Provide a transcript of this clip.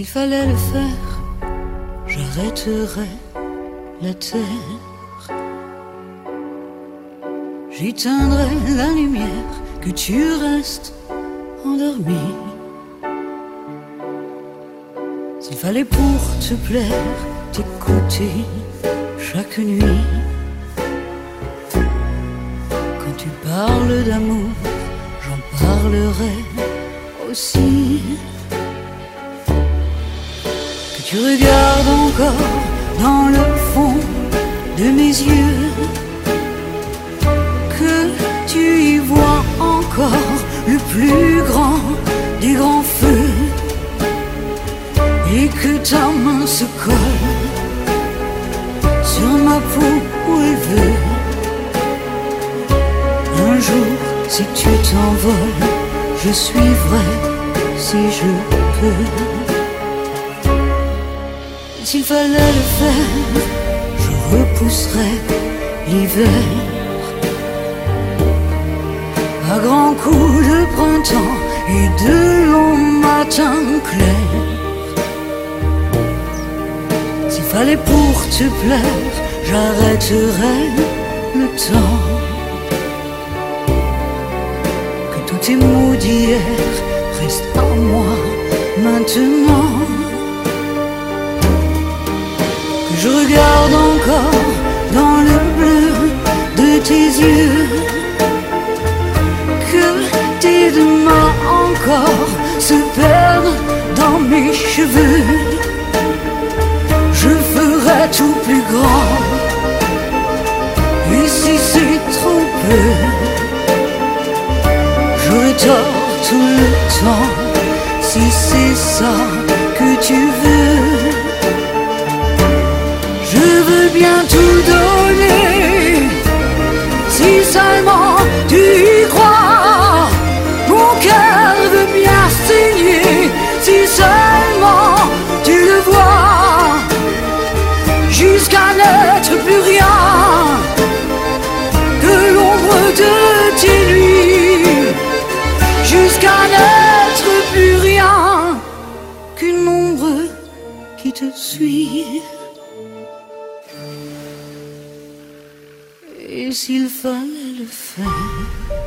S'il fallait le faire, j'arrêterais la terre. J'éteindrais la lumière, que tu restes endormi. S'il fallait pour te plaire, t'écouter chaque nuit. Quand tu parles d'amour, j'en parlerai aussi. Que tu regardes encore dans le fond de mes yeux, que tu y vois encore le plus grand des grands feux, et que ta main se colle sur ma peau où elle veut. Un jour, si tu t'envoles, je suivrai si je peux. S'il fallait le faire, je repousserais l'hiver à grands coups de printemps et de longs matins clairs. S'il fallait pour te plaire, j'arrêterais le temps. Que tous tes mots d'hier restent à moi maintenant. Que je regarde encore dans le bleu de tes yeux, que tes deux mains encore se perdent dans mes cheveux. Je ferai tout plus grand, et si c'est trop peu, j'aurai tort tout le temps. Si c'est ça que tu veux, je veux bien tout donner, si seulement tu y crois. Mon cœur veut bien saigner, si seulement tu le vois. Jusqu'à n'être plus rien que l'ombre de tes nuits. Jusqu'à n'être plus rien qu'une ombre qui te suit. Et s'il fallait le faire,